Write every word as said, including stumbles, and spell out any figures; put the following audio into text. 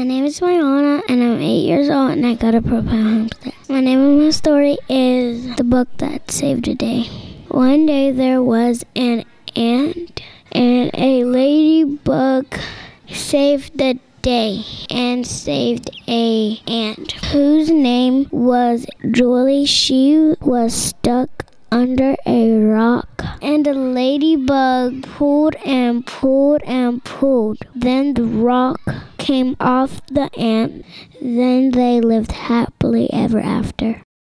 name is Mayana, and I'm eight years old, and I got a Propel Homestead. My name of my story is The Book That Saved a Day. One day there was an ant, and a ladybug saved the day and saved a ant whose name was Julie. She was stuck under a rock, and the ladybug pulled and pulled and pulled. Then the rock came off the ant. Then they lived happily ever after.